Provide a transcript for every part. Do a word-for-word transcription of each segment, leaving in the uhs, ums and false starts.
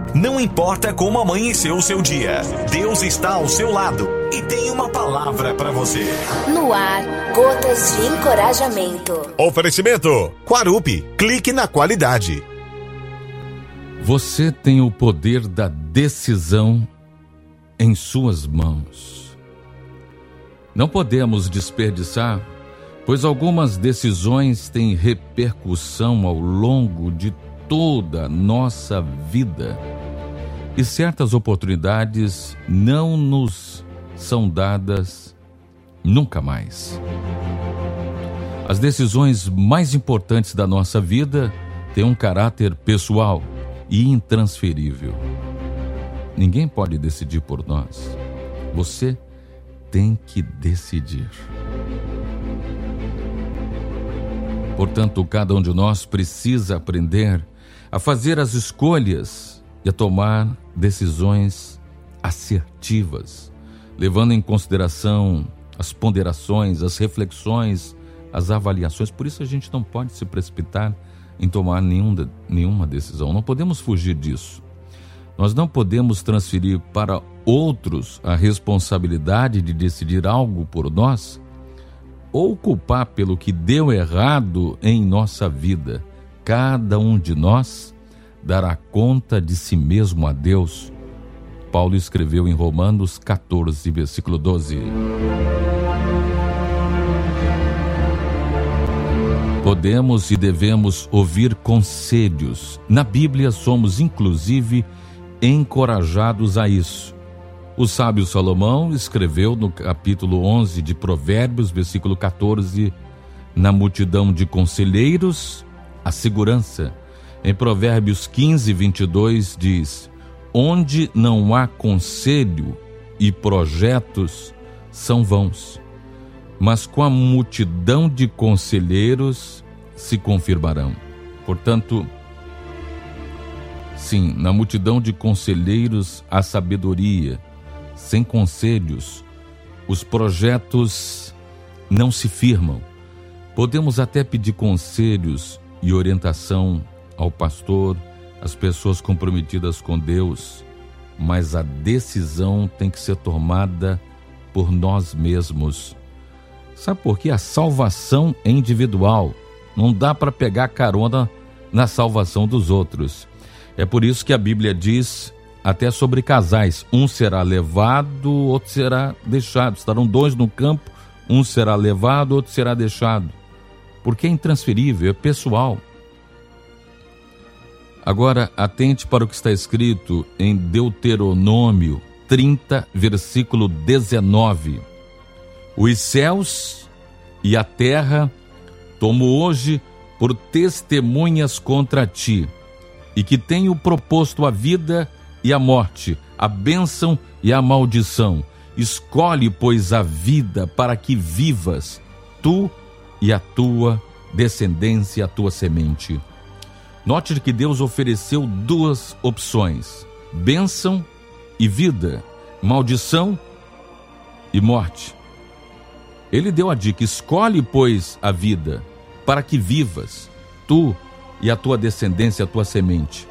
Não importa como amanheceu o seu dia, Deus está ao seu lado e tem uma palavra para você. No ar, Gotas de Encorajamento. Oferecimento Quarupi, clique na qualidade. Você tem o poder da decisão em suas mãos. Não podemos desperdiçar, pois algumas decisões têm repercussão ao longo de toda a nossa vida. E certas oportunidades não nos são dadas nunca mais. As decisões mais importantes da nossa vida têm um caráter pessoal e intransferível. Ninguém pode decidir por nós. Você tem que decidir. Portanto, cada um de nós precisa aprender a fazer as escolhas e a tomar decisões assertivas, levando em consideração as ponderações, as reflexões, as avaliações. Por isso a gente não pode se precipitar em tomar nenhum, nenhuma decisão. Não podemos fugir disso. Nós não podemos transferir para outros a responsabilidade de decidir algo por nós ou culpar pelo que deu errado em nossa vida. Cada um de nós dará conta de si mesmo a Deus. Paulo escreveu em Romanos catorze, versículo doze. Podemos e devemos ouvir conselhos. Na Bíblia somos inclusive encorajados a isso. O sábio Salomão escreveu no capítulo onze de Provérbios, versículo catorze, na multidão de conselheiros, a segurança. Em Provérbios quinze, vinte e dois diz: onde não há conselho e projetos são vãos, mas com a multidão de conselheiros se confirmarão. Portanto, sim, na multidão de conselheiros há sabedoria. Sem conselhos, os projetos não se firmam. Podemos até pedir conselhos e orientação ao pastor, às pessoas comprometidas com Deus, mas a decisão tem que ser tomada por nós mesmos. Sabe por quê? A salvação é individual. Não dá para pegar carona na salvação dos outros. É por isso que a Bíblia diz, até sobre casais, um será levado, outro será deixado. Estarão dois no campo, um será levado, outro será deixado. Porque é intransferível, é pessoal. Agora, atente para o que está escrito em Deuteronômio trinta, versículo dezenove. Os céus e a terra tomo hoje por testemunhas contra ti, e que tenho proposto a vida e a morte, a bênção e a maldição. Escolhe, pois, a vida para que vivas, tu e a tua descendência, a tua semente. Note que Deus ofereceu duas opções: bênção e vida, maldição e morte. Ele deu a dica: escolhe, pois, a vida para que vivas, tu e a tua descendência, a tua semente.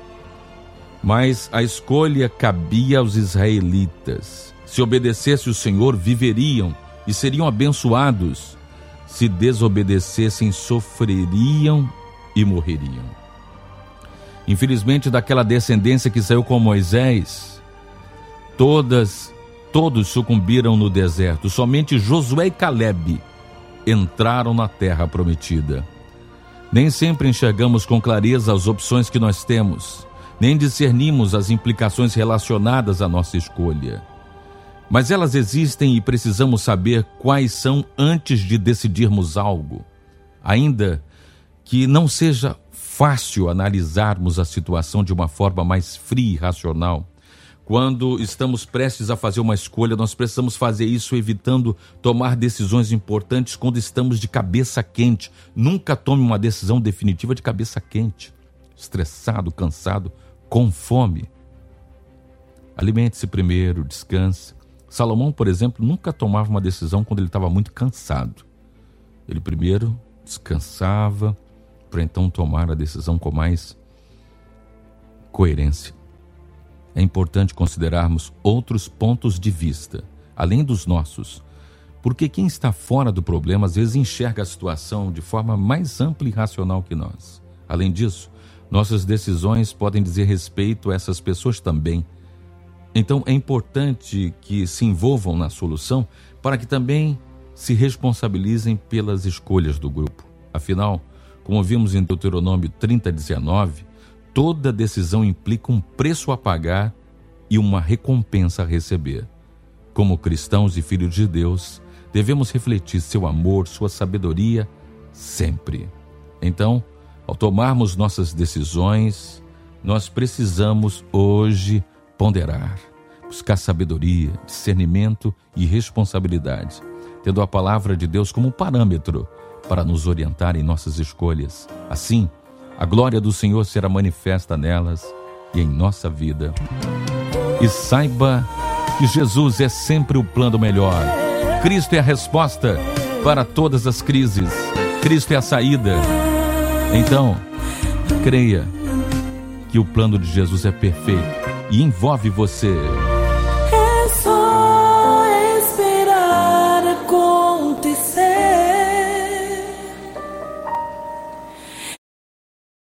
Mas a escolha cabia aos israelitas. Se obedecesse o Senhor, viveriam e seriam abençoados. Se desobedecessem, sofreriam e morreriam. Infelizmente, daquela descendência que saiu com Moisés, todas, todos sucumbiram no deserto. Somente Josué e Calebe entraram na terra prometida. Nem sempre enxergamos com clareza as opções que nós temos, nem discernimos as implicações relacionadas à nossa escolha. Mas elas existem e precisamos saber quais são antes de decidirmos algo. Ainda que não seja fácil analisarmos a situação de uma forma mais fria e racional, quando estamos prestes a fazer uma escolha, nós precisamos fazer isso evitando tomar decisões importantes quando estamos de cabeça quente. Nunca tome uma decisão definitiva de cabeça quente, estressado, cansado, com fome. Alimente-se primeiro, descanse. Salomão, por exemplo, nunca tomava uma decisão quando ele estava muito cansado. Ele primeiro descansava para então tomar a decisão com mais coerência. é importante considerarmos outros pontos de vista, além dos nossos, porque quem está fora do problema às vezes enxerga a situação de forma mais ampla e racional que nós. Além disso, nossas decisões podem dizer respeito a essas pessoas também. Então é importante que se envolvam na solução para que também se responsabilizem pelas escolhas do grupo. Afinal, como vimos em Deuteronômio trinta, dezenove, toda decisão implica um preço a pagar e uma recompensa a receber. Como cristãos e filhos de Deus, devemos refletir seu amor, sua sabedoria, sempre. Então, ao tomarmos nossas decisões, nós precisamos hoje ponderar, buscar sabedoria, discernimento e responsabilidade, tendo a palavra de Deus como parâmetro para nos orientar em nossas escolhas. Assim, a glória do Senhor será manifesta nelas e em nossa vida. E saiba que Jesus é sempre o plano melhor. Cristo é a resposta para todas as crises. Cristo é a saída. Então, creia que o plano de Jesus é perfeito e envolve você.